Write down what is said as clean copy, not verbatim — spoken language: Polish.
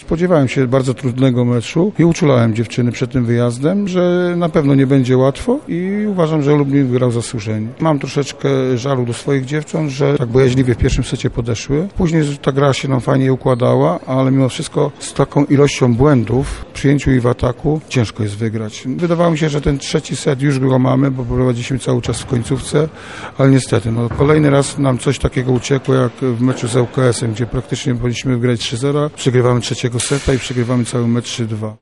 Spodziewałem się bardzo trudnego meczu i uczulałem dziewczyny przed tym wyjazdem, że na pewno nie będzie łatwo i uważam, że Lublin wygrał zasłużenie. Mam troszeczkę żalu do swoich dziewcząt, że tak bojaźliwie w pierwszym secie podeszły. Później ta gra się nam fajnie układała, ale mimo wszystko z taką ilością błędów w przyjęciu i w ataku ciężko jest wygrać. Wydawało mi się, że ten trzeci set już go mamy, bo prowadziliśmy cały czas w końcówce, ale niestety kolejny raz nam coś takiego uciekło jak w meczu z ŁKS-em, gdzie praktycznie powinniśmy wygrać 3-0, przegrywamy trzeciego seta i przegrywamy cały mecz 3-2.